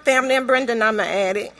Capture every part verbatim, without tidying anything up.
family. I'm Brendan. I'm an addict.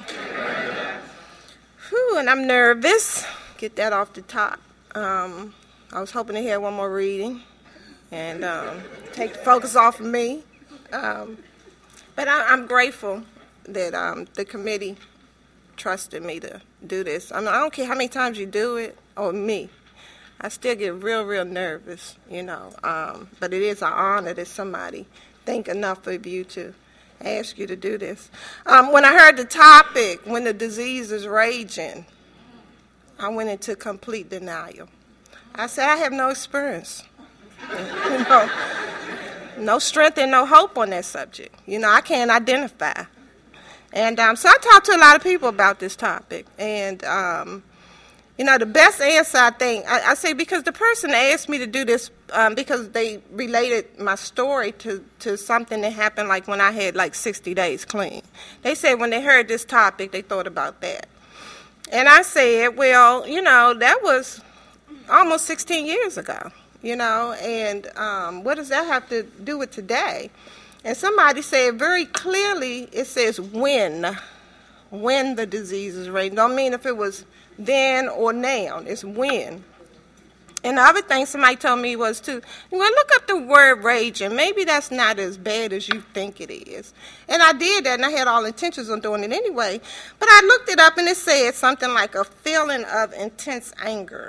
Whew, and I'm nervous. Get that off the top. Um, I was hoping to hear one more reading and um, take the focus off of me. Um, but I, I'm grateful that um, the committee trusted me to do this. I mean, I don't care how many times you do it, or me. I still get real, real nervous, you know. Um, but it is an honor that somebody think enough of you to ask you to do this. Um, when I heard the topic, when the disease is raging, I went into complete denial. I said, I have no experience. you know, no strength and no hope on that subject. You know, I can't identify. And um, so I talked to a lot of people about this topic. And, um, you know, the best answer, I think, I, I say because the person asked me to do this um, because they related my story to, to something that happened like when I had like sixty days clean. They said when they heard this topic, they thought about that. And I said, well, you know, that was almost sixteen years ago, you know, and um, what does that have to do with today? And somebody said very clearly, it says when, when the disease is raging. Don't mean if it was then or now, it's when. And the other thing somebody told me was to, well, look up the word raging. Maybe that's not as bad as you think it is. And I did that, and I had all intentions on doing it anyway. But I looked it up, and it said something like a feeling of intense anger.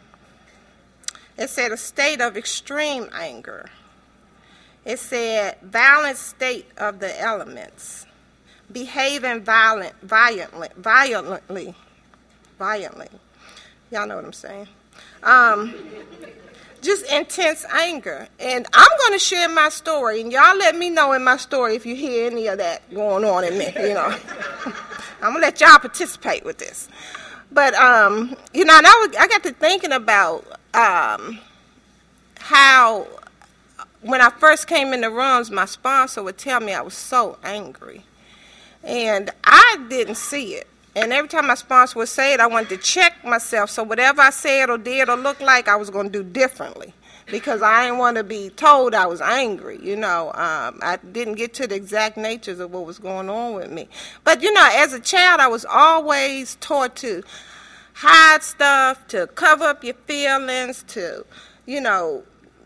It said a state of extreme anger. It said violent state of the elements, behaving violent, violently, violently, violently. Y'all know what I'm saying. Um, just intense anger. And I'm going to share my story, and y'all let me know in my story if you hear any of that going on in me, you know. I'm going to let y'all participate with this. But, um, you know, and I, was, I got to thinking about um, how when I first came in the rooms, my sponsor would tell me I was so angry. And I didn't see it. And every time my sponsor would say it, I wanted to check myself. So whatever I said or did or looked like, I was going to do differently. Because I didn't want to be told I was angry, you know. Um, I didn't get to the exact natures of what was going on with me. But, you know, as a child, I was always taught to hide stuff, to cover up your feelings, to, you know,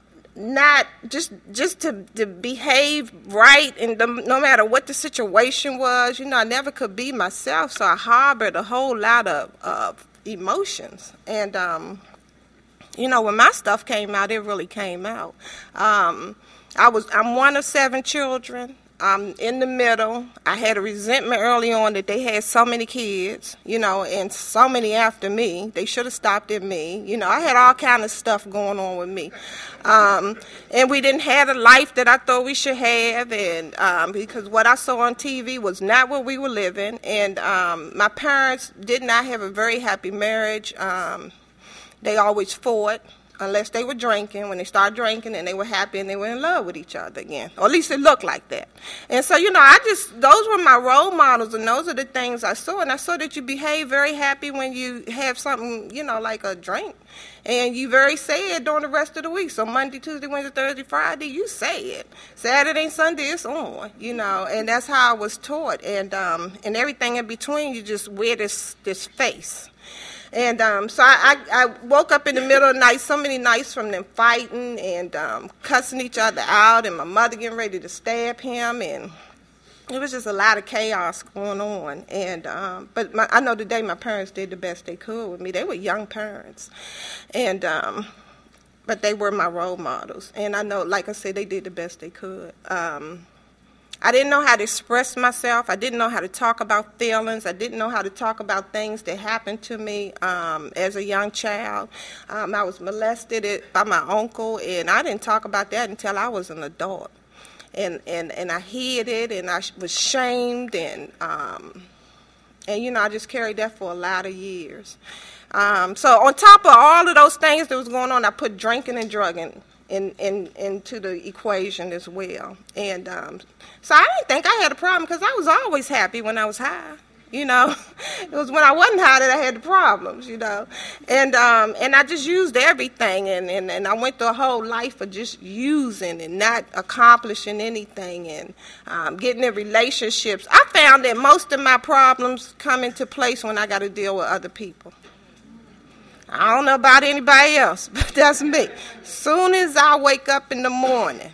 not just just to, to behave right, and the, no matter what the situation was, you know, I never could be myself, so I harbored a whole lot of, of emotions. And, um, you know, when my stuff came out, it really came out. Um, I was, I'm one of seven children. I'm in the middle. I had a resentment early on that they had so many kids, you know, and so many after me. They should have stopped at me. You know, I had all kind of stuff going on with me. Um, and we didn't have the life that I thought we should have, and um, because what I saw on T V was not what we were living. And um, my parents did not have a very happy marriage. Um, they always fought. Unless they were drinking. When they started drinking, and they were happy and they were in love with each other again. Or at least it looked like that. And so, you know, I just, those were my role models, and those are the things I saw. And I saw that you behave very happy when you have something, you know, like a drink. And you very sad during the rest of the week. So Monday, Tuesday, Wednesday, Thursday, Friday, you say it. Saturday and Sunday, it's on, you know. And that's how I was taught. And um, and everything in between, you just wear this, this face. And um, so I, I, I woke up in the middle of the night, so many nights from them fighting and um, cussing each other out, and my mother getting ready to stab him, and it was just a lot of chaos going on. And um, but my, I know today my parents did the best they could with me. They were young parents, and um, but they were my role models. And I know, like I said, they did the best they could. Um, I didn't know how to express myself. I didn't know how to talk about feelings. I didn't know how to talk about things that happened to me um, as a young child. Um, I was molested by my uncle, and I didn't talk about that until I was an adult. And and, and I hid it, and I was shamed, and, um, and, you know, I just carried that for a lot of years. Um, so on top of all of those things that was going on, I put drinking and drugging In, in, into the equation as well. And um, so I didn't think I had a problem because I was always happy when I was high. You know, it was when I wasn't high that I had the problems, you know. And um, and I just used everything, and, and, and I went through a whole life of just using and not accomplishing anything, and um, getting in relationships. I found that most of my problems come into place when I got to deal with other people. I don't know about anybody else, but that's me. Soon as I wake up in the morning,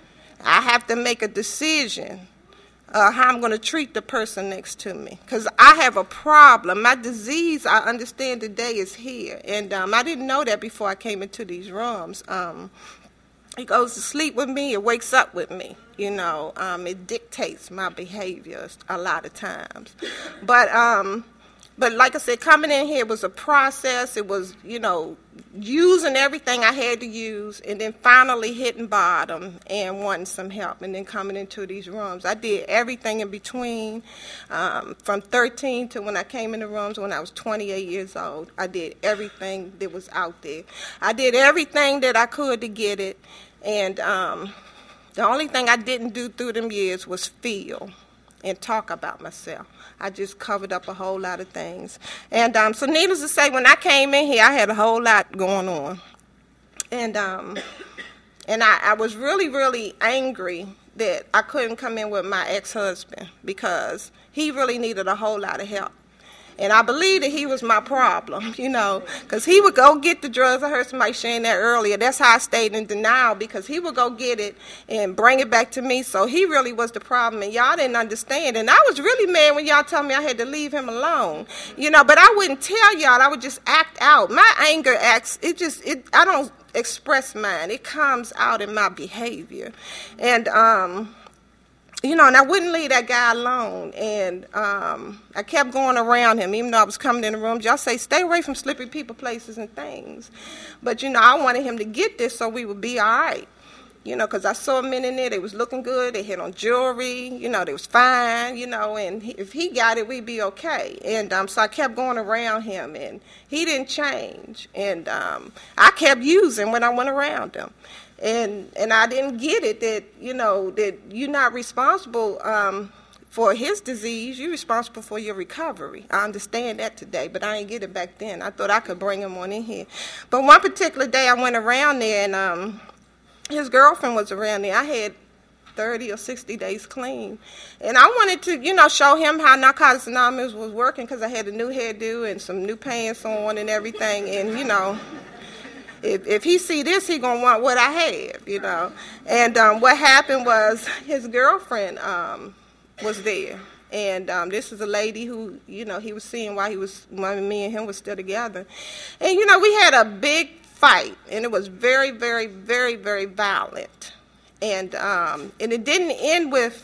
I have to make a decision Uh, how I'm going to treat the person next to me, because I have a problem. My disease, I understand today, is here, and um, I didn't know that before I came into these rooms. Um, it goes to sleep with me, it wakes up with me, you know. Um, it dictates my behaviors a lot of times. But um, but like I said, coming in here was a process. It was, you know, using everything I had to use, and then finally hitting bottom and wanting some help, and then coming into these rooms. I did everything in between, um, from thirteen to when I came in the rooms when I was twenty-eight years old. I did everything that was out there. I did everything that I could to get it, and um, the only thing I didn't do through them years was feel and talk about myself. I just covered up a whole lot of things. And um, so needless to say, when I came in here, I had a whole lot going on. And um, and I, I was really, really angry that I couldn't come in with my ex-husband, because he really needed a whole lot of help. And I believe that he was my problem, you know, because he would go get the drugs. I heard somebody saying that earlier. That's how I stayed in denial, because he would go get it and bring it back to me. So he really was the problem, and y'all didn't understand. And I was really mad when y'all told me I had to leave him alone, you know, but I wouldn't tell y'all. I would just act out. My anger acts, it just, it. I don't express mine. It comes out in my behavior. And, um... You know, and I wouldn't leave that guy alone, and um, I kept going around him, even though I was coming in the rooms. Y'all say, stay away from slippery people, places, and things. But, you know, I wanted him to get this so we would be all right, you know, because I saw men in there. They was looking good. They had on jewelry. You know, they was fine, you know, and he, if he got it, we'd be okay. And um, so I kept going around him, and he didn't change. And um, I kept using when I went around him. And and I didn't get it that, you know, that you're not responsible um, for his disease. You're responsible for your recovery. I understand that today, but I didn't get it back then. I thought I could bring him on in here. But one particular day I went around there, and um, his girlfriend was around there. I had thirty or sixty days clean. And I wanted to, you know, show him how Narcotics Anonymous was working, because I had a new hairdo and some new pants on and everything. And, you know, If, if he see this, he gonna want what I have, you know. And um, what happened was his girlfriend um, was there, and um, this is a lady who, you know, he was seeing while he was, when me and him was still together. And you know, we had a big fight, and it was very, very, very, very violent. And um, and it didn't end with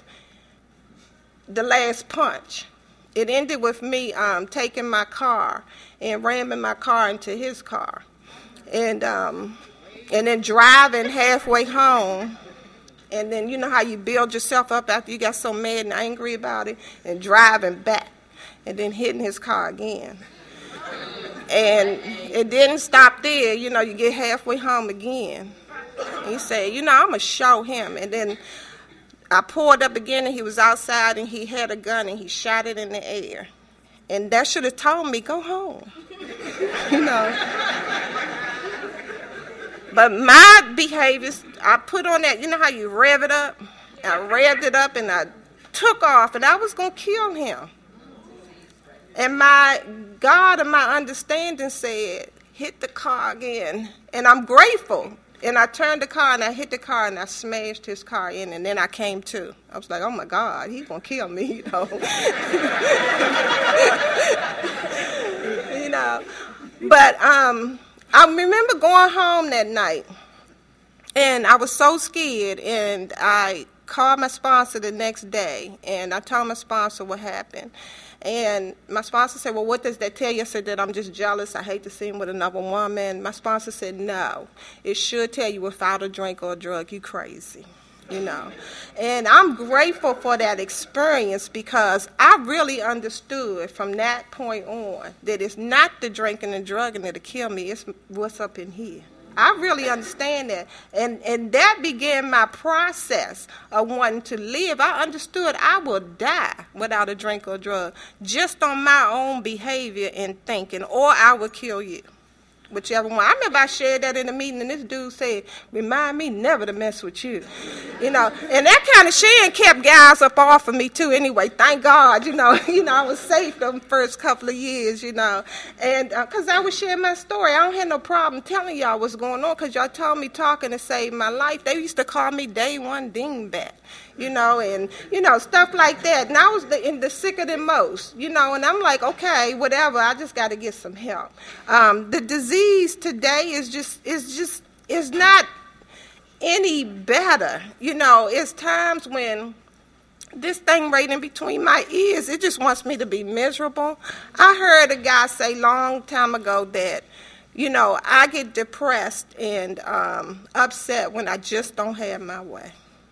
the last punch. It ended with me um, taking my car and ramming my car into his car. And um, and then driving halfway home, and then you know how you build yourself up after you got so mad and angry about it, and driving back, and then hitting his car again. And it didn't stop there. You know, you get halfway home again, and you say, you know, I'm going to show him. And then I pulled up again, and he was outside, and he had a gun, and he shot it in the air. And that should have told me, go home, you know. But my behaviors, I put on that, you know how you rev it up? I revved it up, and I took off, and I was going to kill him. And my God and my understanding said, hit the car again. And I'm grateful. And I turned the car, and I hit the car, and I smashed his car in, and then I came to. I was like, oh, my God, he's going to kill me, you know. you know. But um, I remember going home that night, and I was so scared, and I called my sponsor the next day, and I told my sponsor what happened. And my sponsor said, well, what does that tell you? I said that I'm just jealous. I hate to see him with another woman. My sponsor said, no. It should tell you without a drink or a drug, you crazy, you know. And I'm grateful for that experience, because I really understood from that point on that it's not the drinking and drugging that'll kill me. It's what's up in here. I really understand that. And and that began my process of wanting to live. I understood I will die without a drink or drug, just on my own behavior and thinking, or I will kill you. Whichever one. I remember I shared that in a meeting, and this dude said, remind me never to mess with you. You know, and that kind of sharing kept guys up off of me, too, anyway. Thank God, you know. You know, I was safe the first couple of years, you know. And because uh, I was sharing my story. I don't have no problem telling y'all what's going on, because y'all told me talking to save my life. They used to call me Day One Dingbat. You know, and, you know, stuff like that. And I was the, in the sicker than most, you know, and I'm like, okay, whatever, I just got to get some help. Um, the disease today is just, is just, is not any better. You know, it's times when this thing right in between my ears, it just wants me to be miserable. I heard a guy say long time ago that, you know, I get depressed and um, upset when I just don't have my way.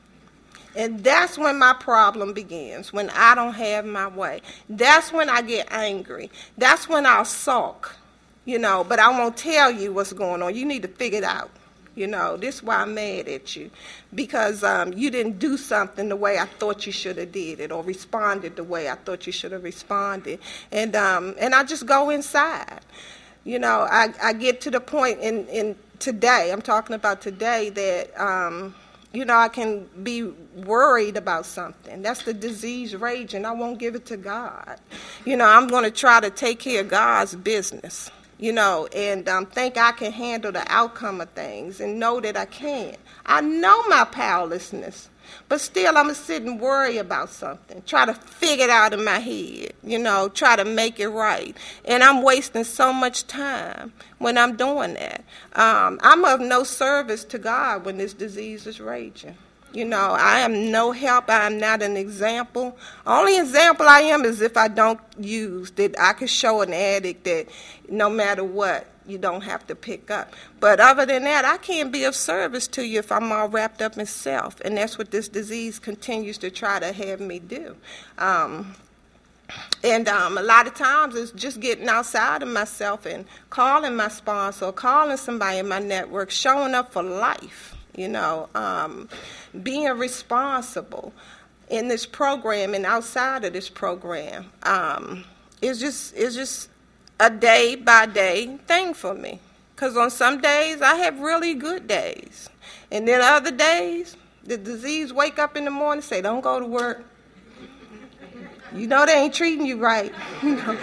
And that's when my problem begins, when I don't have my way. That's when I get angry. That's when I'll sulk, you know, but I won't tell you what's going on. You need to figure it out. You know, this is why I'm mad at you, because um, you didn't do something the way I thought you should have did it, or responded the way I thought you should have responded. And um, and I just go inside. You know, I, I get to the point in, in today, I'm talking about today, that... Um, You know, I can be worried about something. That's the disease raging. I won't give it to God. You know, I'm going to try to take care of God's business, you know, and um, think I can handle the outcome of things and know that I can. I know my powerlessness, but still I'm going to sit and worry about something, try to figure it out in my head, you know, try to make it right. And I'm wasting so much time when I'm doing that. Um, I'm of no service to God when this disease is raging. You know, I am no help. I am not an example. Only example I am is if I don't use, that I could show an addict that no matter what, you don't have to pick up. But other than that, I can't be of service to you if I'm all wrapped up in self. And that's what this disease continues to try to have me do. Um, and um, a lot of times it's just getting outside of myself and calling my sponsor, or calling somebody in my network, showing up for life, you know, um, being responsible in this program and outside of this program. Um, it's just, it's just, a day-by-day thing for me. Because on some days, I have really good days. And then other days, the disease wake up in the morning and say, don't go to work. You know they ain't treating you right. You know.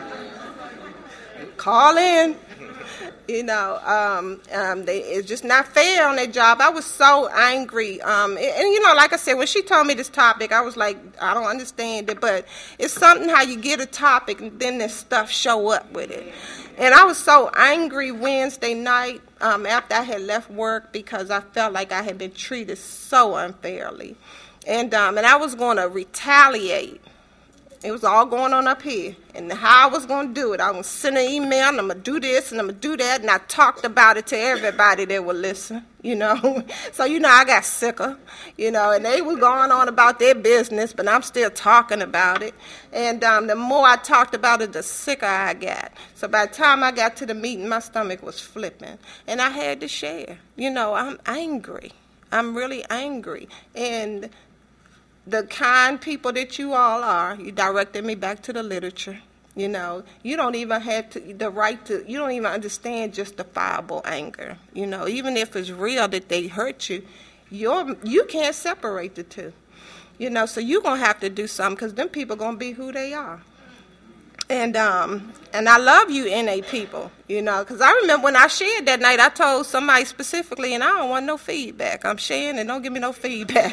Call in. You know, um, um, they, it's just not fair on their job. I was so angry. Um, and, and, you know, like I said, when she told me this topic, I was like, I don't understand it. But it's something how you get a topic and then this stuff show up with it. And I was so angry Wednesday night um, after I had left work, because I felt like I had been treated so unfairly. And, um, and I was going to retaliate. It was all going on up here. And how I was going to do it, I was going to send an email, and I'm going to do this, and I'm going to do that. And I talked about it to everybody that would listen, you know. So, you know, I got sicker, you know, and they were going on about their business, but I'm still talking about it. And um, the more I talked about it, the sicker I got. So by the time I got to the meeting, my stomach was flipping. And I had to share. You know, I'm angry. I'm really angry. And the kind people that you all are, you directed me back to the literature. You know, you don't even have to, the right to, you don't even understand justifiable anger. You know, even if it's real that they hurt you, you're, you can't separate the two. You know, so you're going to have to do something, because them people going to be who they are. And um, and I love you N A people, you know, because I remember when I shared that night, I told somebody specifically, and I don't want no feedback. I'm sharing, and don't give me no feedback.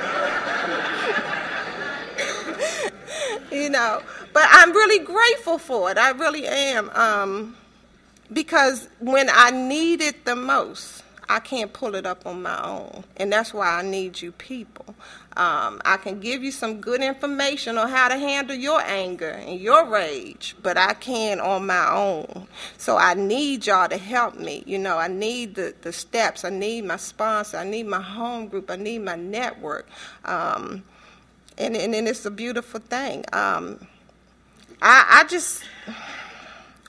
You know, but I'm really grateful for it. I really am, um, because when I need it the most, I can't pull it up on my own, and that's why I need you people. Um, I can give you some good information on how to handle your anger and your rage, but I can't on my own. So I need y'all to help me. You know, I need the, the steps. I need my sponsor. I need my home group. I need my network. Um, and, and, and it's a beautiful thing. Um, I, I just...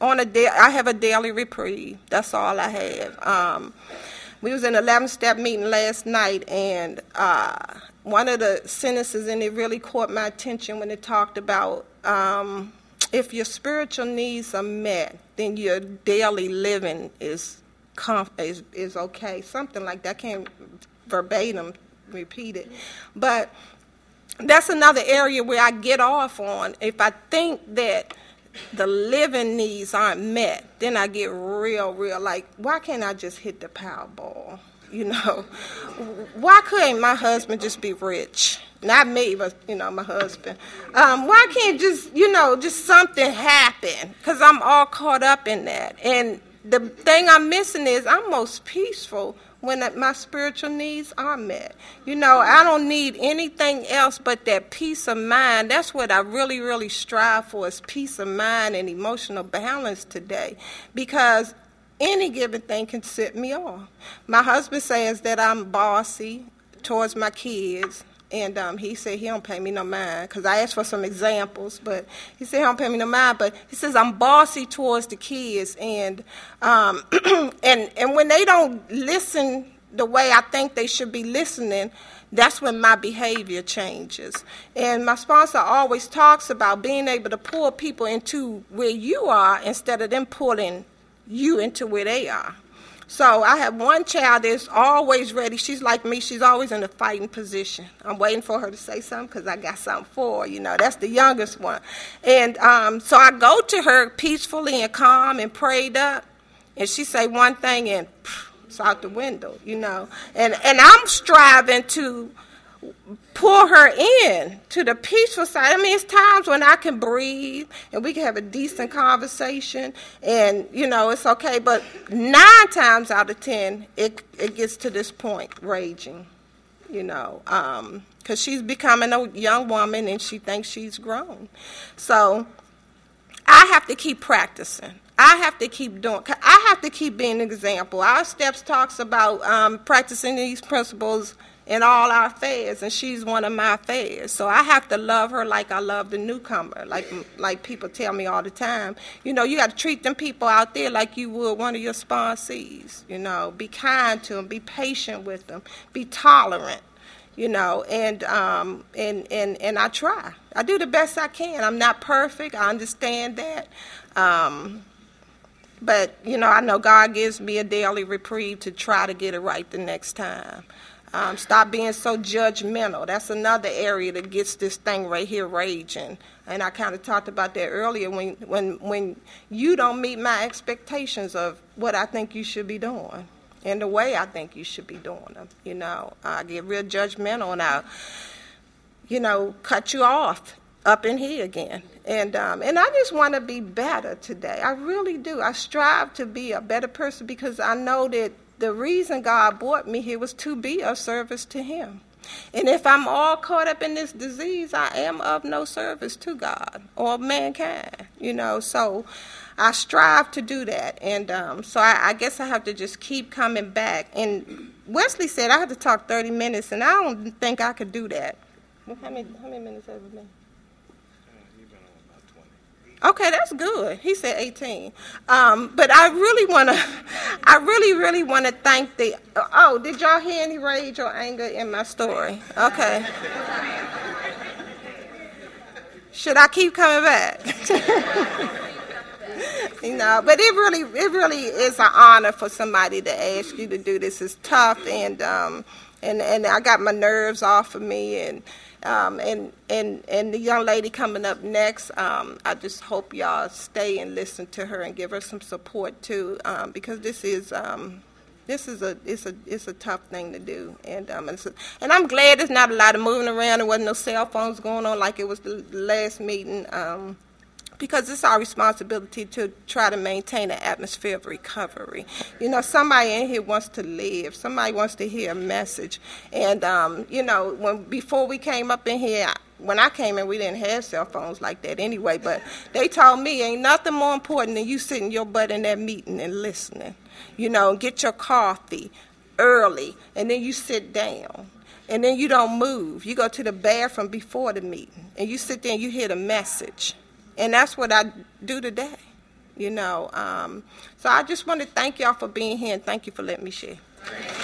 on a da- I have a daily reprieve. That's all I have. Um, we was in an eleven-step meeting last night, and uh, one of the sentences in it really caught my attention when it talked about um, if your spiritual needs are met, then your daily living is comf- is, is okay. Something like that. I can't verbatim repeat it. But that's another area where I get off on. If I think that the living needs aren't met, then I get real, real like, why can't I just hit the Powerball? You know, why couldn't my husband just be rich? Not me, but, you know, my husband. Um, why can't just, you know, just something happen? Because I'm all caught up in that. And the thing I'm missing is I'm most peaceful when my spiritual needs are met. You know, I don't need anything else but that peace of mind. That's what I really, really strive for, is peace of mind and emotional balance today. Because any given thing can set me off. My husband says that I'm bossy towards my kids. And um, he said he don't pay me no mind, because I asked for some examples, but he said he don't pay me no mind. But he says I'm bossy towards the kids, and um, and and when they don't listen the way I think they should be listening, that's when my behavior changes. And my sponsor always talks about being able to pull people into where you are instead of them pulling you into where they are. So I have one child that's always ready. She's like me. She's always in a fighting position. I'm waiting for her to say something because I got something for her. You know, that's the youngest one. And um, so I go to her peacefully and calm and prayed up, and she say one thing and pff, it's out the window, you know. And, and I'm striving to pull her in to the peaceful side. I mean, it's times when I can breathe and we can have a decent conversation and, you know, it's okay. But nine times out of ten, it it gets to this point, raging, you know, um, because she's becoming a young woman and she thinks she's grown. So I have to keep practicing. I have to keep doing, I have to keep being an example. Our steps talks about um, practicing these principles in all our affairs, and she's one of my affairs. So I have to love her like I love the newcomer, like like people tell me all the time. You know, you got to treat them people out there like you would one of your sponsees. You know, be kind to them, be patient with them, be tolerant. You know, and um, and and and I try. I do the best I can. I'm not perfect. I understand that. Um, but you know, I know God gives me a daily reprieve to try to get it right the next time. Um, stop being so judgmental. That's another area that gets this thing right here raging. And I kind of talked about that earlier. When, when, when you don't meet my expectations of what I think you should be doing and the way I think you should be doing them, you know, I get real judgmental and I, you know, cut you off up in here again. And um, and I just want to be better today. I really do. I strive to be a better person because I know that the reason God brought me here was to be of service to him. And if I'm all caught up in this disease, I am of no service to God or mankind, you know. So I strive to do that. And um, so I, I guess I have to just keep coming back. And Wesley said I had to talk thirty minutes, and I don't think I could do that. How many, how many minutes have it been? Okay, that's good. He said eighteen. Um, but I really want to, I really, really want to thank the, oh, did y'all hear any rage or anger in my story? Okay. Should I keep coming back? You know, but it really, it really is an honor for somebody to ask you to do this. It's tough, and um, and and I got my nerves off of me, and um, and and and the young lady coming up next. Um, I just hope y'all stay and listen to her and give her some support too, um, because this is. Um, This is a it's a it's a tough thing to do, and um it's a, and I'm glad there's not a lot of moving around. There wasn't no cell phones going on like it was the last meeting, um, because it's our responsibility to try to maintain an atmosphere of recovery. You know, somebody in here wants to live. Somebody wants to hear a message, and um, you know, when before we came up in here. When I came in, we didn't have cell phones like that anyway, but they told me ain't nothing more important than you sitting your butt in that meeting and listening. You know, get your coffee early, and then you sit down, and then you don't move. You go to the bathroom before the meeting, and you sit there and you hear the message. And that's what I do today. you know. Um, so I just want to thank y'all for being here and thank you for letting me share.